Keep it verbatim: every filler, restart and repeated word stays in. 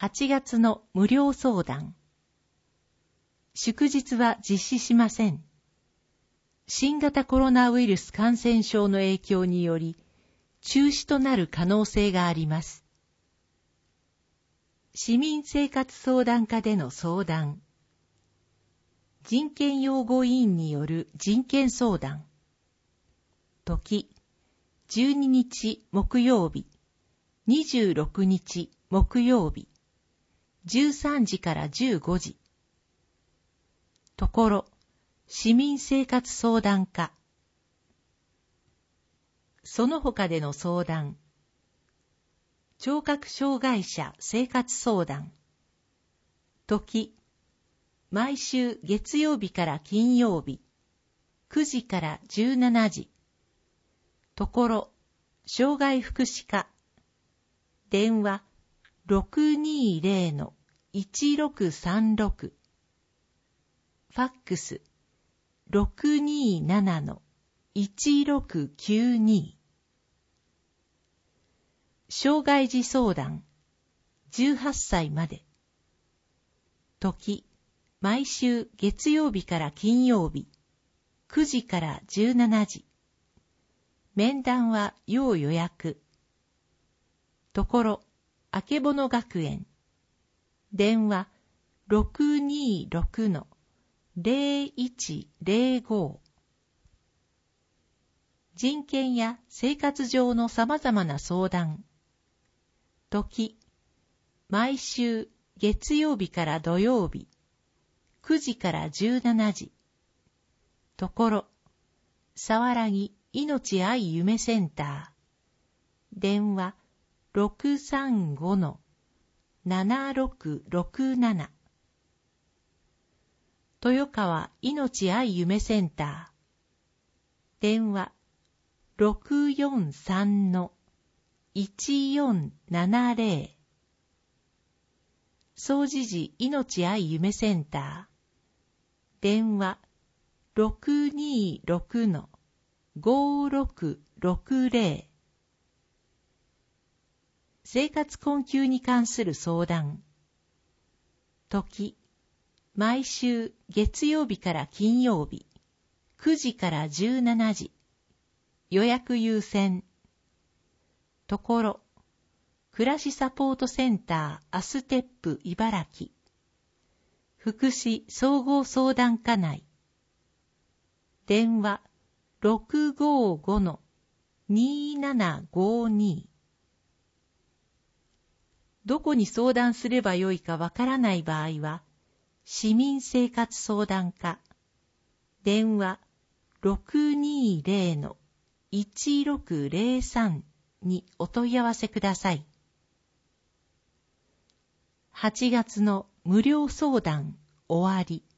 はちがつの無料相談。祝日は実施しません。新型コロナウイルス感染症の影響により、中止となる可能性があります。市民生活相談課での相談。人権擁護委員による人権相談。時、じゅうににち木曜日、にじゅうろくにち木曜日、じゅうさんじからじゅうごじ。ところ、市民生活相談課。その他での相談。聴覚障害者生活相談。時、毎週月曜日から金曜日、くじからじゅうしちじ。ところ、障害福祉課。電話 ろくにーぜろのいちろくさんろく。ファックス ろくにーななのいちろくきゅうに。障害児相談、じゅうはっさいまで。時、毎週月曜日から金曜日、くじからじゅうしちじ。面談は要予約。ところ、あけぼの学園。電話 ろくにーろくのぜろいちぜろご。人権や生活上の様々な相談。時、毎週月曜日から土曜日、くじからじゅうしちじ。ところ、さわらぎ命愛夢センター。電話 ろくさんごのななろくろくなな。豊川命愛夢センター。電話ろくよんさんのいちよんななぜろ。総持寺命愛夢センター。電話ろくにーろくのごろくろくぜろ。生活困窮に関する相談。時、毎週月曜日から金曜日、くじからじゅうしちじ。予約優先。ところ、暮らしサポートセンターアステップ茨城。福祉総合相談課内。電話ろくごごのにーななごに。どこに相談すればよいかわからない場合は、市民生活相談課。電話ろくにーぜろのいちろくぜろさんにお問い合わせください。はちがつの無料相談終わり。